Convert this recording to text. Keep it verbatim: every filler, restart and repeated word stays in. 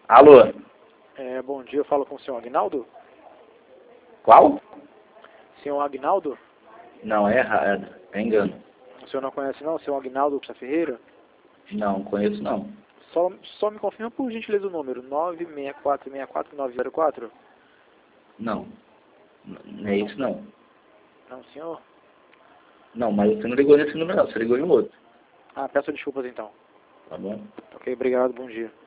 Alô? É, bom dia, eu falo com o senhor Agnaldo? Qual? Senhor Agnaldo? Não, é errado. É engano. O senhor não conhece não, senhor Agnaldo Psa Ferreira? Não, conheço não. Só, só me confirma por gentileza o número, nove seis quatro seis quatro nove zero quatro? Não. N- Não é isso não. Não, senhor? Não, mas você não ligou nesse número não, você ligou em outro. Ah, peço desculpas então. Tá bom? Ok, obrigado, bom dia.